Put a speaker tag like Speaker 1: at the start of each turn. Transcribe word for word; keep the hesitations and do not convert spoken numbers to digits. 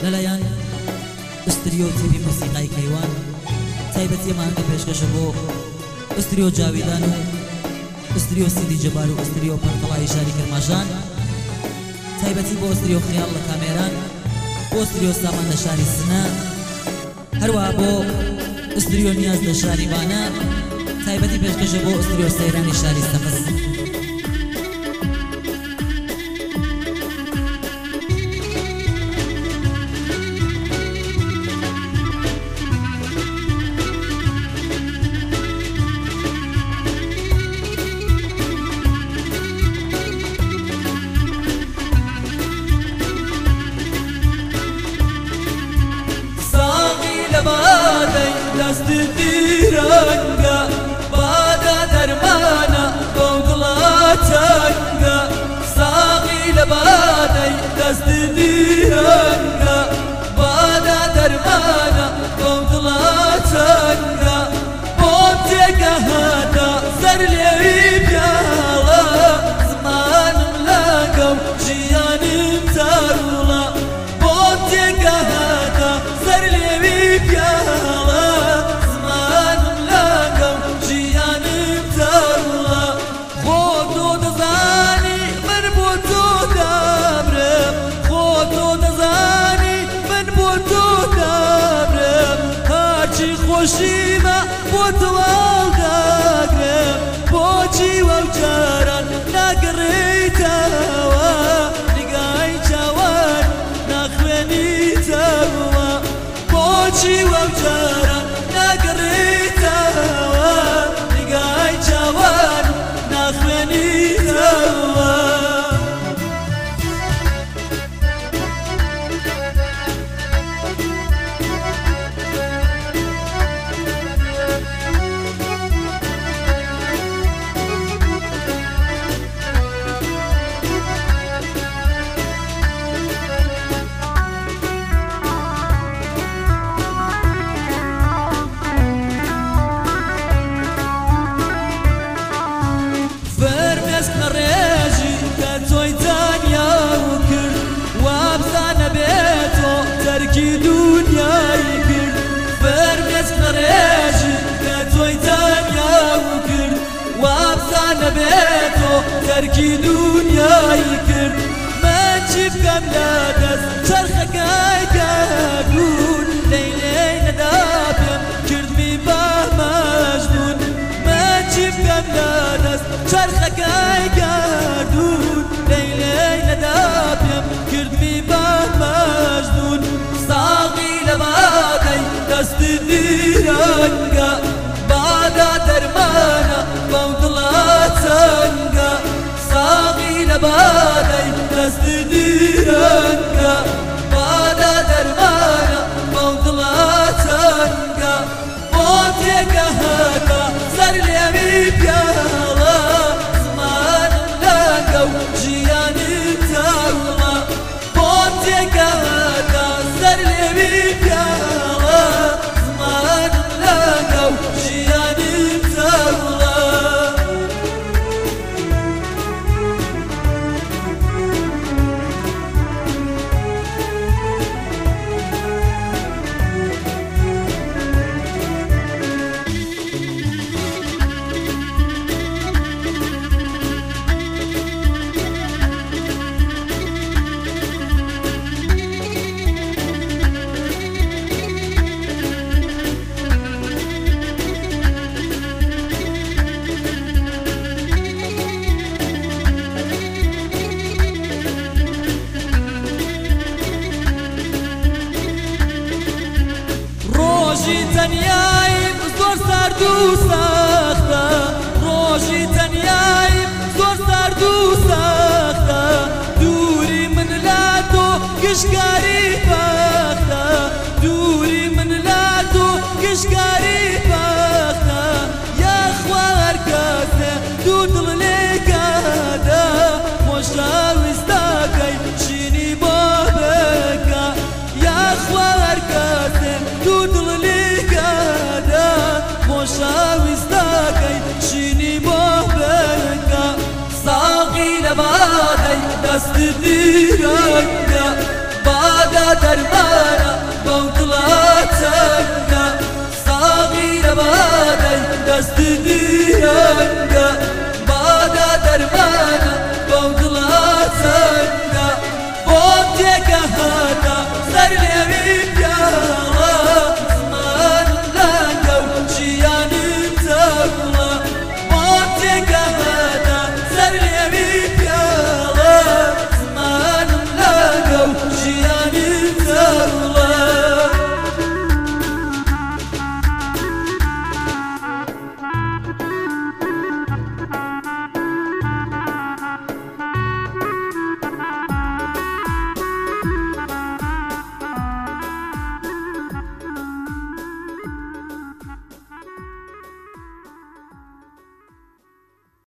Speaker 1: لەلایەن ئستریۆ تیڤی مۆسیقای کەیوان تایبەتیەمان کە پێشکەشە بۆ ئستریۆ جاویدان و ئستریۆ سیدی جەبار و ئستریۆ پەرتەڵای شاری کرماشان، تایبەتی بۆ ئستریۆ خیاڵ لە کامێران، بۆ ئستریۆ سامان لە شاری سنە، هەروە بۆ ئستریۆ نیاز لە شاری بانە، تایبەتی پێشکەشە بۆ ئستریۆ سەیرانی شاری سەقز.
Speaker 2: دست دیرنگا بادا درمانا بودلا چنگا ساقی لبادی دست دیرنگا بادا درمانا بودلا چنگا بومتی گهادا زرلی بیالا زمانم لگم جیانم ترولا بومتی گهادا زرلی بیالا خوشیمە بۆ تەواو داگرم بۆچی وەو جاران ناگەڕێیتەوە نیگای چاوان ناخوێنیتەوە بۆچی وەو جاران ناگەڕێیتەوە نیگای چاوان ناخوێنیتەوە ترکی دنیای کرد فرمز خرجی که توی دنیا کرد و افسانه به تو ترکی دنیای کرد من چی بکم لدست چرخه گای گردون لیلی ندابیم کرد می با مجنون من چی بکم لدست چرخه گای گردون لیلی ندابیم کرد می با مجنون ساقی لبادی دست دیرنگا بادا درمانا بودلا چنگا ساقی لبادی دست دیرنگا بادا درمانا بودلا چنگا بوتی گهادا سر لیمی بیالا زمان لگو جیانی تاولا بوتی گهادا سر لیمی بیالا زمان لگو جیانی تاولا روزی تنیاییم زور سرد و سخته روزی تنیاییم زور سرد و سخته دوری من لاتو کشکاری بخته دوری من لاتو کشکاری بخته یا خوار کسه دو دل لگاده مشاوستا کهی شینی بابکه یا خوار کسه دو دل مشاوستاكي شيني بوبكا ساقي لبادي دست دیرنگا بادا دەرمانە بەو دڵە چەنگە ساغی لە بادەی دەستی